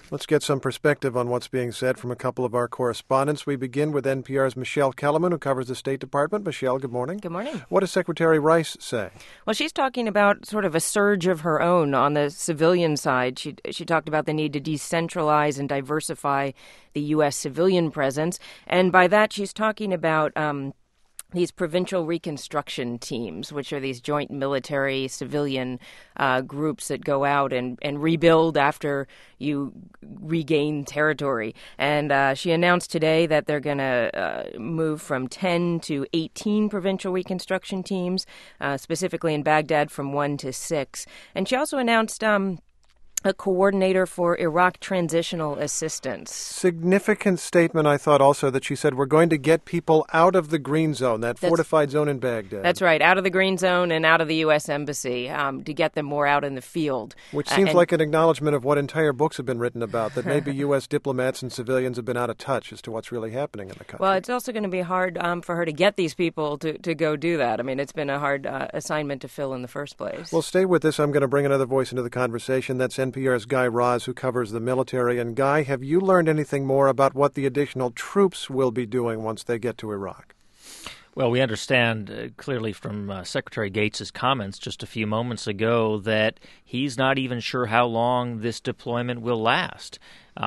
Let's get some perspective on what's being said from a couple of our correspondents. We begin with NPR's Michelle Kellerman, who covers the State Department. Michelle, good morning. Good morning. What does Secretary Rice say? Well, she's talking about sort of a surge of her own on the civilian side. She talked about the need to decentralize and diversify the U.S. civilian presence. And by that, she's talking about these provincial reconstruction teams, which are these joint military civilian groups that go out and rebuild after you regain territory. And she announced today that they're going to move from 10 to 18 provincial reconstruction teams, specifically in Baghdad from 1 to 6. And she also announced a coordinator for Iraq transitional assistance. Significant statement, I thought, also, that she said we're going to get people out of the green zone, that fortified zone in Baghdad. That's right, out of the green zone and out of the U.S. Embassy to get them more out in the field. Which seems like an acknowledgement of what entire books have been written about, that maybe U.S. diplomats and civilians have been out of touch as to what's really happening in the country. Well, it's also going to be hard for her to get these people to go do that. I mean, it's been a hard assignment to fill in the first place. Well, stay with this. I'm going to bring another voice into the conversation. That's NPR's Guy Raz, who covers the military. And Guy, have you learned anything more about what the additional troops will be doing once they get to Iraq? Well, we understand clearly from Secretary Gates' comments just a few moments ago that he's not even sure how long this deployment will last.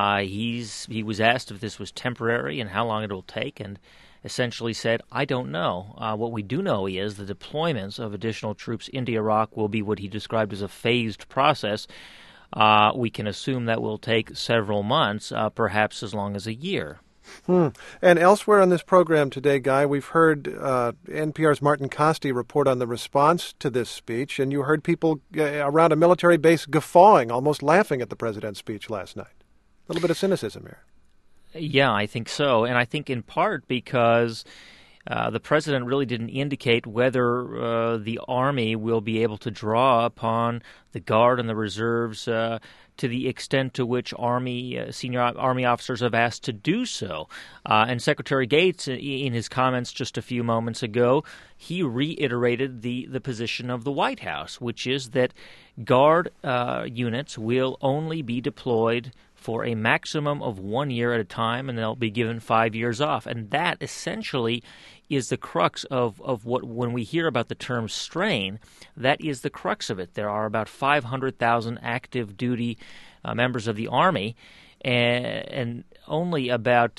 He was asked if this was temporary and how long it will take, and essentially said, I don't know. What we do know is the deployments of additional troops into Iraq will be what he described as a phased process. We can assume that will take several months, perhaps as long as a year. And elsewhere on this program today, Guy, we've heard NPR's Martin Kaste report on the response to this speech, and you heard people around a military base guffawing, almost laughing at the president's speech last night. A little bit of cynicism here. Yeah, I think so. And I think in part because the president really didn't indicate whether the Army will be able to draw upon the Guard and the reserves to the extent to which senior Army officers have asked to do so. And Secretary Gates, in his comments just a few moments ago, he reiterated the position of the White House, which is that Guard units will only be deployed for a maximum of 1 year at a time, and they'll be given 5 years off. And that essentially is the crux of what, when we hear about the term strain, that is the crux of it. There are about 500,000 active duty members of the Army, and only about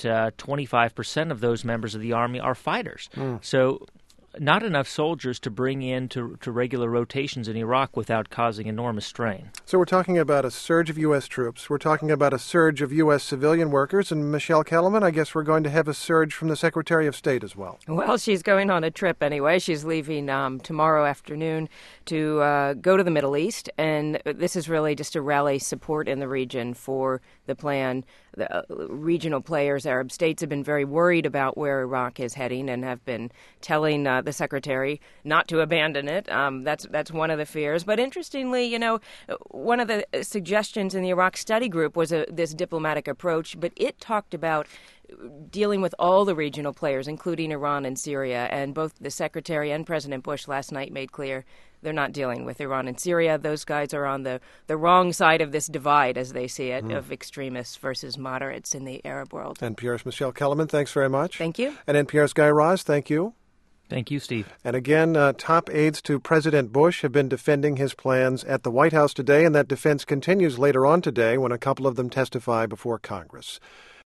25% of those members of the Army are fighters. So not enough soldiers to bring in to regular rotations in Iraq without causing enormous strain. So we're talking about a surge of U.S. troops. We're talking about a surge of U.S. civilian workers. And Michelle Kellerman, I guess we're going to have a surge from the Secretary of State as well. Well, she's going on a trip anyway. She's leaving tomorrow afternoon to go to the Middle East. And this is really just to rally support in the region for the plan. The regional players, Arab states, have been very worried about where Iraq is heading and have been telling the secretary not to abandon it. That's one of the fears. But interestingly, one of the suggestions in the Iraq study group was this diplomatic approach, but it talked about dealing with all the regional players, including Iran and Syria. And both the secretary and President Bush last night made clear they're not dealing with Iran and Syria. Those guys are on the wrong side of this divide, as they see it, of extremists versus moderates in the Arab world. NPR's Michelle Kellerman, thanks very much. Thank you. And NPR's Guy Raz, thank you. Thank you, Steve. And again, top aides to President Bush have been defending his plans at the White House today, and that defense continues later on today when a couple of them testify before Congress.